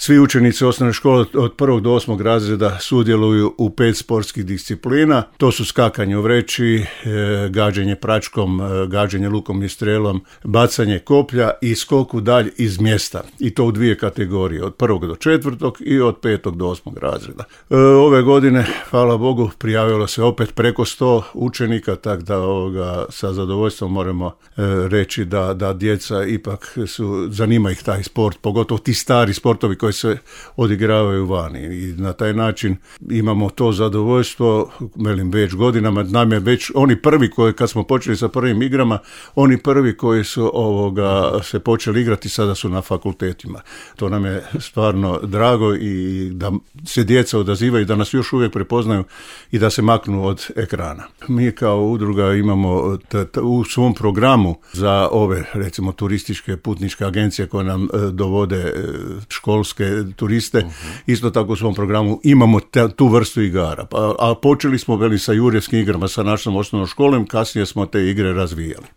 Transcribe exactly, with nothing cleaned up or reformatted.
svi učenici osnovne škole od prvog do osmog razreda sudjeluju u pet sportskih disciplina. To su skakanje u vreći, gađanje pračkom, gađanje lukom i strelom, bacanje koplja i skok u dalj iz mjesta. I to u dvije kategorije, od prvog do četvrtog i od petog do osmog razreda. Ove godine, hvala Bogu, prijavilo se opet preko sto učenika, tako da ovoga, sa zadovoljstvom moramo reći da, da djeca ipak su, zanima ih taj sport, pogotovo ti stari sportovi koji se odigravaju vani. I na taj način imamo to zadovoljstvo, velim, već godinama. Nam je već oni prvi koji, kad smo počeli sa prvim igrama, oni prvi koji su ovoga se počeli igrati sada su na fakultetima. To nam je stvarno drago i da se djeca odazivaju, da nas još uvijek prepoznaju i da se maknu od ekrana. Mi kao udruga imamo t- t- u svom programu za ove, recimo, turističke putničke agencije koje nam e, dovode e, školske turiste, uh-huh. Isto tako u svom programu imamo te, tu vrstu igara. Pa, a počeli smo veli sa jurijeskim igrama sa našom osnovnom školom, kasnije smo te igre razvijali.